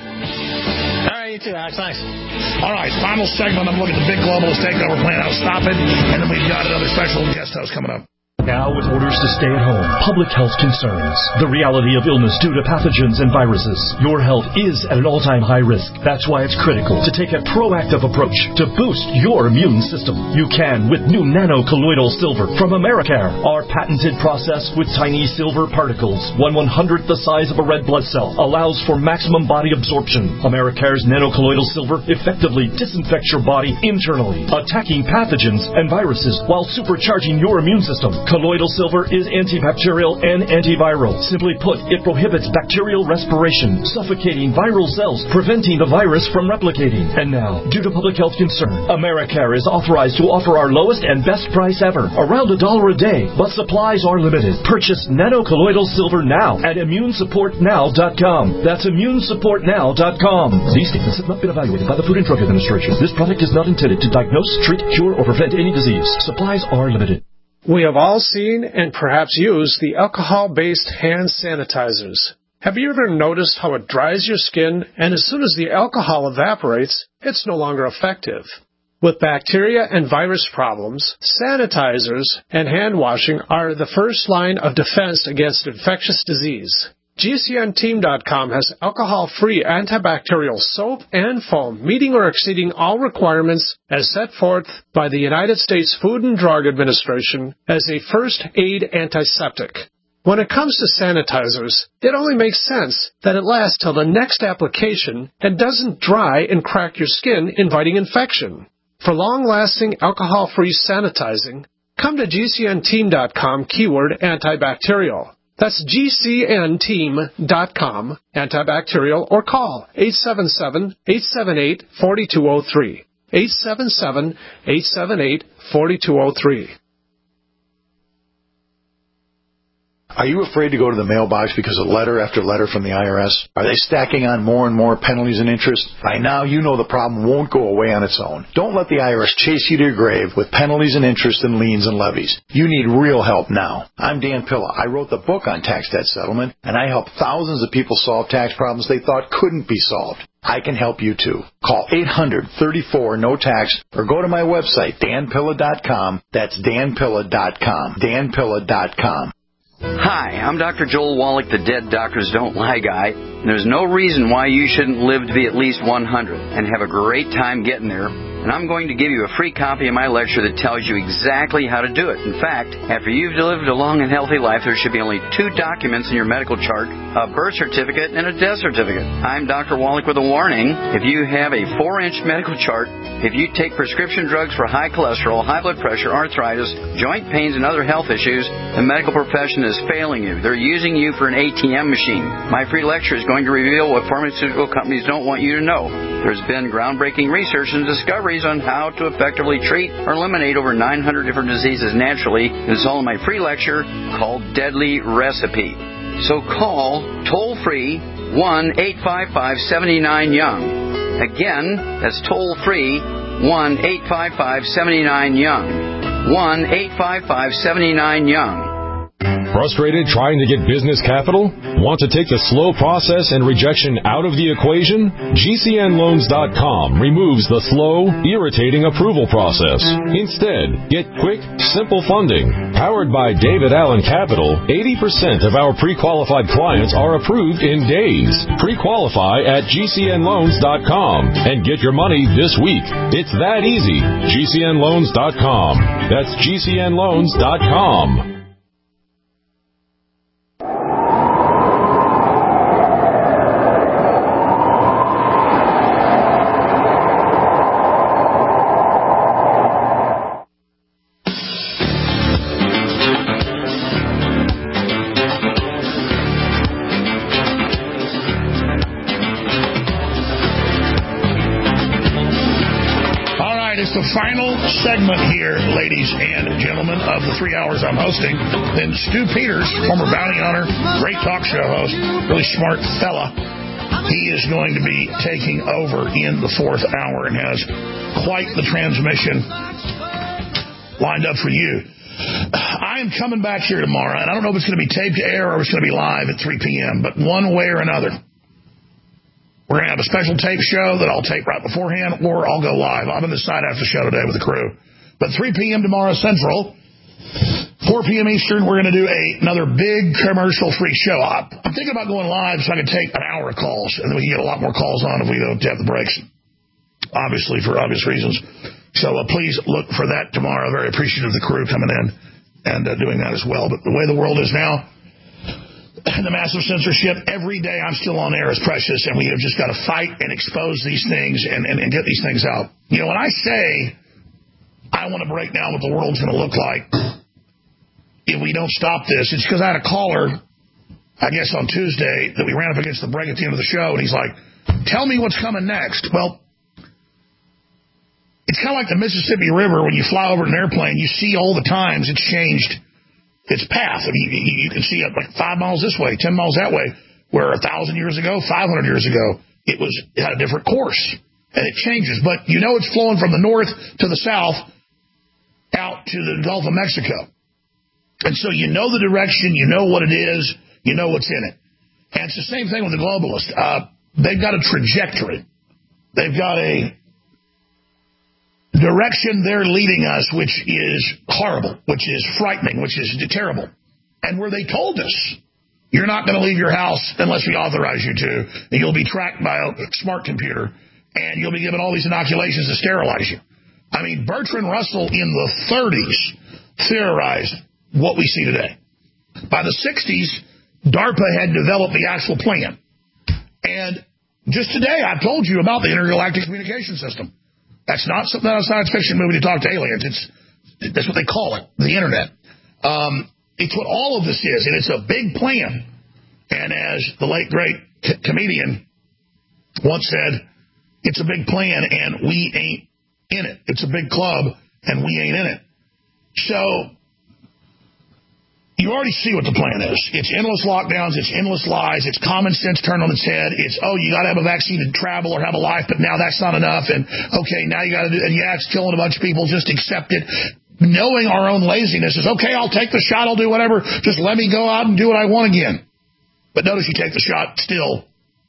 All right, you too, Alex. Thanks. All right, final segment. I'm looking at the big globalist takeover plan. I'll stop it, and then we've got another special guest host coming up. Now, with orders to stay at home, public health concerns, the reality of illness due to pathogens and viruses, your health is at an all-time high risk. That's why it's critical to take a proactive approach to boost your immune system. You can with new nano-colloidal silver from Americare. Our patented process with tiny silver particles, one one-hundredth the size of a red blood cell, allows for maximum body absorption. Americare's nano-colloidal silver effectively disinfects your body internally, attacking pathogens and viruses while supercharging your immune system. Colloidal silver is antibacterial and antiviral. Simply put, it prohibits bacterial respiration, suffocating viral cells, preventing the virus from replicating. And now, due to public health concern, Americare is authorized to offer our lowest and best price ever, around a dollar a day, but supplies are limited. Purchase nano-colloidal silver now at immune support now dot com. That's immune support now dot com. These statements have not been evaluated by the Food and Drug Administration. This product is not intended to diagnose, treat, cure, or prevent any disease. Supplies are limited. We have all seen and perhaps used the alcohol-based hand sanitizers. Have you ever noticed how it dries your skin, and as soon as the alcohol evaporates, it's no longer effective? With bacteria and virus problems, sanitizers and hand washing are the first line of defense against infectious disease. G C N team dot com has alcohol-free antibacterial soap and foam, meeting or exceeding all requirements as set forth by the United States Food and Drug Administration as a first aid antiseptic. When it comes to sanitizers, it only makes sense that it lasts till the next application and doesn't dry and crack your skin, inviting infection. For long-lasting alcohol-free sanitizing, come to G C N team dot com keyword antibacterial. That's G C N team dot com, antibacterial, or call eight seven seven, eight seven eight, four two zero three. eight seven seven, eight seven eight, four two zero three. Are you afraid to go to the mailbox because of letter after letter from the I R S? Are they stacking on more and more penalties and interest? By now, you know the problem won't go away on its own. Don't let the I R S chase you to your grave with penalties and interest and liens and levies. You need real help now. I'm Dan Pilla. I wrote the book on tax debt settlement, and I help thousands of people solve tax problems they thought couldn't be solved. I can help you too. Call eight hundred, thirty-four, no tax or go to my website, dan pilla dot com. That's dan pilla dot com. dan pilla dot com. Hi, I'm Doctor Joel Wallach, the Dead Doctors Don't Lie guy. And there's no reason why you shouldn't live to be at least one hundred and have a great time getting there. And I'm going to give you a free copy of my lecture that tells you exactly how to do it. In fact, after you've lived a long and healthy life, there should be only two documents in your medical chart, a birth certificate and a death certificate. I'm Doctor Wallach with a warning. If you have a four-inch medical chart, if you take prescription drugs for high cholesterol, high blood pressure, arthritis, joint pains, and other health issues, the medical profession is failing you. They're using you for an A T M machine. My free lecture is going to reveal what pharmaceutical companies don't want you to know. There's been groundbreaking research and discoveries on how to effectively treat or eliminate over nine hundred different diseases naturally. It's all in my free lecture called Deadly Recipe. So call toll-free one eight five five, seven nine, young. Again, that's toll-free one eight five five, seven nine, young. one eight five five, seven nine, young. Frustrated trying to get business capital? Want to take the slow process and rejection out of the equation? G C N loans dot com removes the slow, irritating approval process. Instead, get quick, simple funding. Powered by David Allen Capital, eighty percent of our pre-qualified clients are approved in days. Pre-qualify at G C N loans dot com and get your money this week. It's that easy. G C N loans dot com. That's G C N loans dot com. Final segment here, ladies and gentlemen, of the three hours I'm hosting. Then Stu Peters, former bounty hunter, great talk show host, really smart fella. He is going to be taking over in the fourth hour and has quite the transmission lined up for you. I am coming back here tomorrow, and I don't know if it's going to be taped to air or if it's going to be live at three p.m., but one way or another, we're going to have a special tape show that I'll tape right beforehand, or I'll go live. I'm on the side after the show today with the crew. But three p.m. tomorrow Central, four p.m. Eastern, we're going to do a, another big commercial-free show. I'm thinking about going live so I can take an hour of calls, and then we can get a lot more calls on if we don't have the breaks, obviously, for obvious reasons. So uh, please look for that tomorrow. Very appreciative of the crew coming in and uh, doing that as well. But the way the world is now, and the massive censorship, every day I'm still on air is precious, and we have just got to fight and expose these things and, and, and get these things out. You know, when I say I want to break down what the world's going to look like if we don't stop this, it's because I had a caller, I guess on Tuesday, that we ran up against the break at the end of the show, and he's like, tell me what's coming next. Well, it's kind of like the Mississippi River. When you fly over an airplane, you see all the times it's changed its path. I mean, you, you can see it like five miles this way, ten miles that way, where a thousand years ago, five hundred years ago, it was it had a different course, and it changes. But you know it's flowing from the north to the south out to the Gulf of Mexico. And so you know the direction, you know what it is, you know what's in it. And it's the same thing with the globalists. Uh, they've got a trajectory. They've got a direction they're leading us, which is horrible, which is frightening, which is terrible. And where they told us, you're not going to leave your house unless we authorize you to, and you'll be tracked by a smart computer, and you'll be given all these inoculations to sterilize you. I mean, Bertrand Russell in the thirties theorized what we see today. By the sixties, DARPA had developed the actual plan. And just today, I told you about the intergalactic communication system. That's not something out of a science fiction movie to talk to aliens. It's that's what they call it, the internet. Um, it's what all of this is, and it's a big plan. And as the late, great c- comedian once said, it's a big plan, and we ain't in it. It's a big club, and we ain't in it. So you already see what the plan is. It's endless lockdowns. It's endless lies. It's common sense turned on its head. It's, oh, you got to have a vaccine to travel or have a life, but now that's not enough. And, okay, now you got to do, and yeah, it's killing a bunch of people. Just accept it. Knowing our own laziness is, okay, I'll take the shot. I'll do whatever. Just let me go out and do what I want again. But notice you take the shot, still,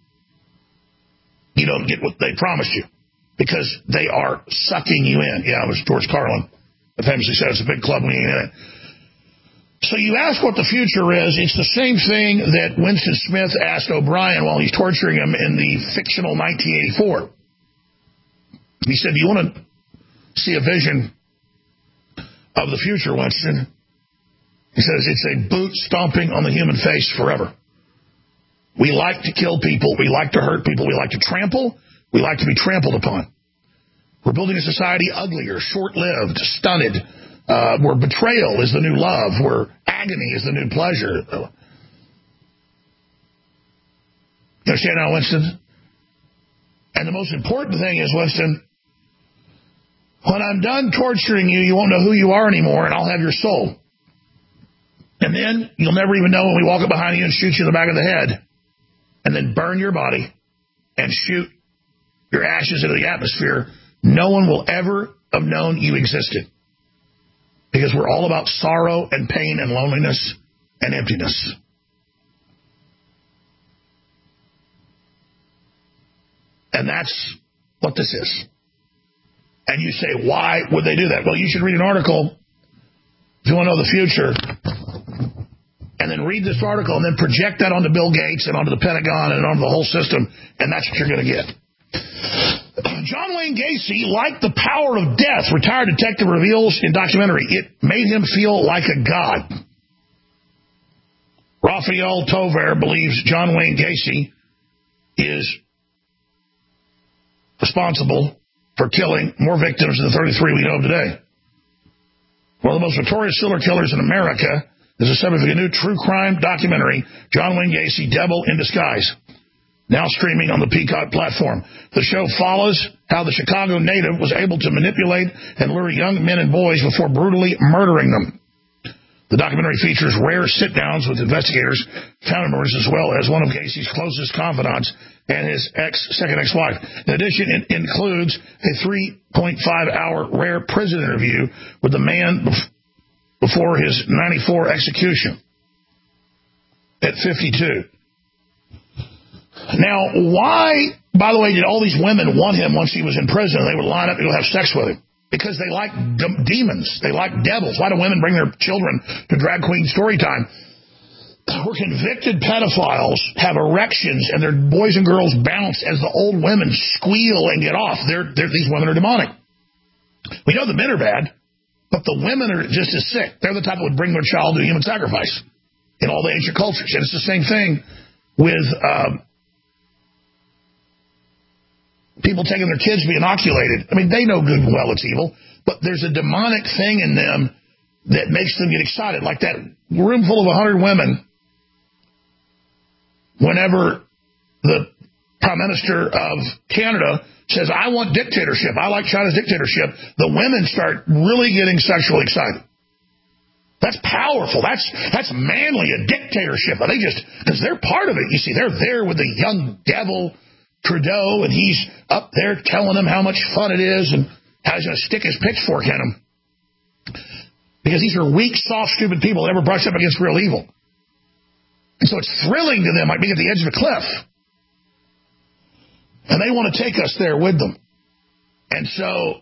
you don't get what they promised you because they are sucking you in. Yeah, it was George Carlin that famously said it's a big club, we ain't in it. So you ask what the future is. It's the same thing that Winston Smith asked O'Brien while he's torturing him in the fictional nineteen eighty-four. He said, do you want to see a vision of the future, Winston? He says, it's a boot stomping on the human face forever. We like to kill people. We like to hurt people. We like to trample. We like to be trampled upon. We're building a society uglier, short-lived, stunted, Uh, where betrayal is the new love, where agony is the new pleasure. You understand now, Winston? And the most important thing is, Winston, when I'm done torturing you, you won't know who you are anymore, and I'll have your soul. And then you'll never even know when we walk up behind you and shoot you in the back of the head, and then burn your body and shoot your ashes into the atmosphere. No one will ever have known you existed. Because we're all about sorrow and pain and loneliness and emptiness. And that's what this is. And you say, why would they do that? Well, you should read an article if you want to know the future. And then read this article and then project that onto Bill Gates and onto the Pentagon and onto the whole system. And that's what you're going to get. John Wayne Gacy liked the power of death, retired detective reveals in documentary. It made him feel like a god. Raphael Tover believes John Wayne Gacy is responsible for killing more victims than the thirty-three we know of today. One of the most notorious serial killers in America is the subject of a new true crime documentary, John Wayne Gacy, Devil in Disguise. Now streaming on the Peacock platform. The show follows how the Chicago native was able to manipulate and lure young men and boys before brutally murdering them. The documentary features rare sit-downs with investigators, family members, as well as one of Gacy's closest confidants and his ex, second ex-wife. In addition, it includes a three point five hour rare prison interview with the man before his ninety-four execution at fifty-two. Now, why, by the way, did all these women want him once he was in prison? They would line up to go have sex with him. Because they like de- demons. They like devils. Why do women bring their children to drag queen story time? Where convicted pedophiles have erections and their boys and girls bounce as the old women squeal and get off. They're, they're, these women are demonic. We know the men are bad, but the women are just as sick. They're the type that would bring their child to human sacrifice in all the ancient cultures. And it's the same thing with... Um, people taking their kids to be inoculated. I mean, they know good and well it's evil, but there's a demonic thing in them that makes them get excited. Like that room full of one hundred women, whenever the Prime Minister of Canada says, I want dictatorship, I like China's dictatorship, the women start really getting sexually excited. That's powerful. That's that's manly, a dictatorship. But they just, because they're part of it. You see, they're there with the young devil Trudeau, and he's up there telling them how much fun it is and how he's going to stick his pitchfork in them. Because these are weak, soft, stupid people that never brush up against real evil. And so it's thrilling to them, like being at the edge of a cliff. And they want to take us there with them. And so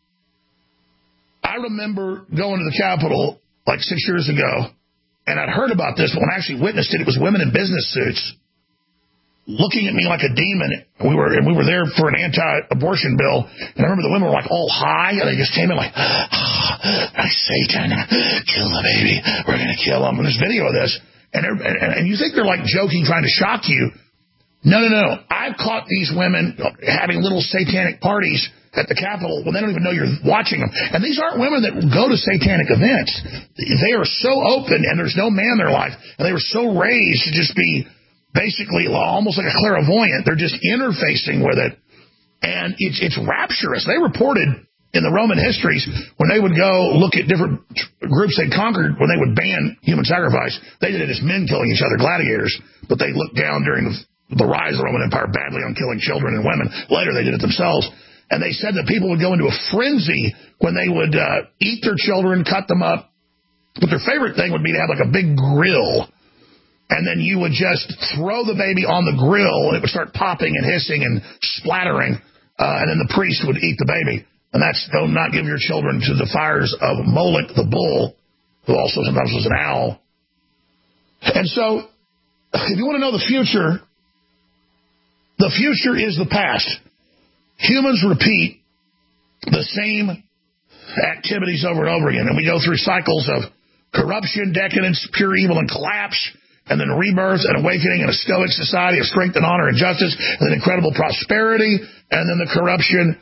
I remember going to the Capitol like six years ago, and I'd heard about this, but when I actually witnessed it, it was women in business suits looking at me like a demon. We were and we were there for an anti-abortion bill, and I remember the women were like all high, and they just came in like, oh, Satan, kill the baby, we're going to kill him. And there's video of this, and, and and you think they're like joking, trying to shock you. No, no, no. I've caught these women having little satanic parties at the Capitol when they don't even know you're watching them. And these aren't women that go to satanic events. They are so open, and there's no man in their life, and they were so raised to just be basically almost like a clairvoyant. They're just interfacing with it, and it's it's rapturous. They reported in the Roman histories when they would go look at different groups they'd conquered, when they would ban human sacrifice, they did it as men killing each other, gladiators, but they looked down during the the rise of the Roman Empire badly on killing children and women. Later, they did it themselves. And they said that people would go into a frenzy when they would uh, eat their children, cut them up. But their favorite thing would be to have like a big grill. And then you would just throw the baby on the grill, and it would start popping and hissing and splattering. Uh, and then the priest would eat the baby. And that's, don't not give your children to the fires of Moloch the bull, who also sometimes was an owl. And so, if you want to know the future, the future is the past. Humans repeat the same activities over and over again, and we go through cycles of corruption, decadence, pure evil, and collapse, and then rebirth and awakening in a stoic society of strength and honor and justice, and then incredible prosperity, and then the corruption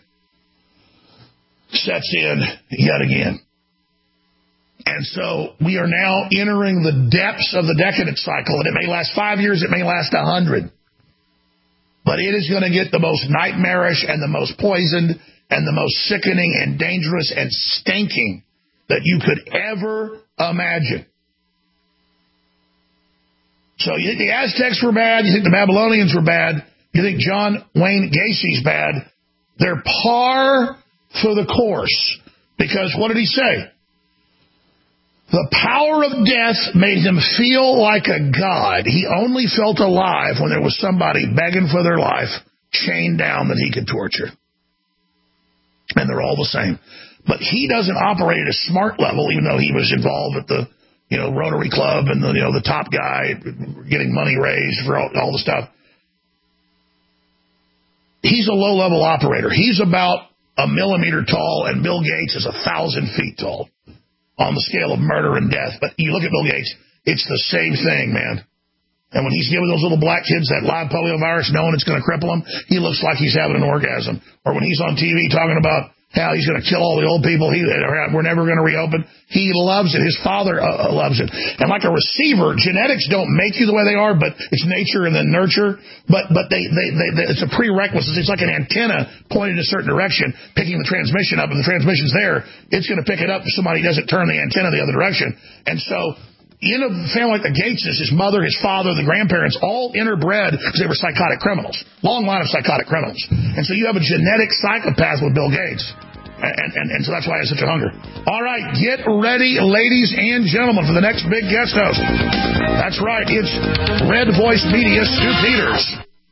sets in yet again. And so we are now entering the depths of the decadence cycle, and it may last five years, it may last a hundred. But it is going to get the most nightmarish and the most poisoned and the most sickening and dangerous and stinking that you could ever imagine. So you think the Aztecs were bad, you think the Babylonians were bad, you think John Wayne Gacy's bad. They're par for the course. Because what did he say? The power of death made him feel like a god. He only felt alive when there was somebody begging for their life, chained down, that he could torture. And they're all the same. But he doesn't operate at a smart level, even though he was involved at the, you know, Rotary Club and the, you know, the top guy getting money raised for all, all the stuff. He's a low-level operator. He's about a millimeter tall, and Bill Gates is a thousand feet tall on the scale of murder and death. But you look at Bill Gates, it's the same thing, man. And when he's giving those little black kids that live polio virus, knowing it's going to cripple them, he looks like he's having an orgasm. Or when he's on T V talking about how he's going to kill all the old people, he, we're never going to reopen, he loves it. His father uh, loves it. And like a receiver, genetics don't make you the way they are, but it's nature and then nurture. But but they, they, they, they it's a prerequisite. It's like an antenna pointed in a certain direction, picking the transmission up. If the transmission's there, it's going to pick it up if somebody doesn't turn the antenna the other direction. And so in a family like the Gateses, his mother, his father, the grandparents, all interbred because they were psychotic criminals. Long line of psychotic criminals. And so you have a genetic psychopath with Bill Gates. And, and, and so that's why I have such a hunger. All right, get ready, ladies and gentlemen, for the next big guest host. That's right, it's Red Voice Media, Stu Peters.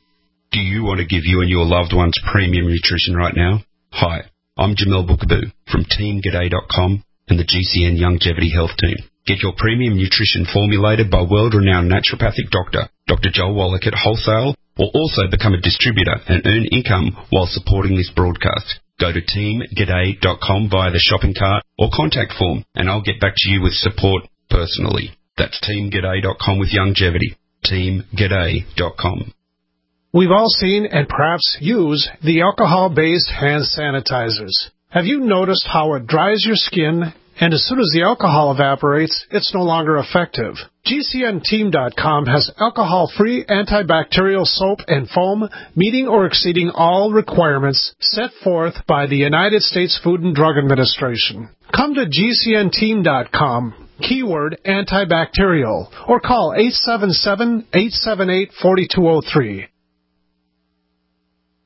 Do you want to give you and your loved ones premium nutrition right now? Hi, I'm Jamel Bookaboo from Team G'day dot com and the G C N Longevity Health Team. Get your premium nutrition formulated by world-renowned naturopathic doctor, Doctor Joel Wallach at wholesale, or also become a distributor and earn income while supporting this broadcast. Go to Team G'day dot com via the shopping cart or contact form, and I'll get back to you with support personally. That's Team G'day dot com with longevity. Team G'day dot com. We've all seen and perhaps use the alcohol-based hand sanitizers. Have you noticed how it dries your skin, and as soon as the alcohol evaporates, it's no longer effective? G C N Team dot com has alcohol-free antibacterial soap and foam meeting or exceeding all requirements set forth by the United States Food and Drug Administration. Come to G C N Team dot com, keyword antibacterial, or call eight seven seven, eight seven eight, four two zero three.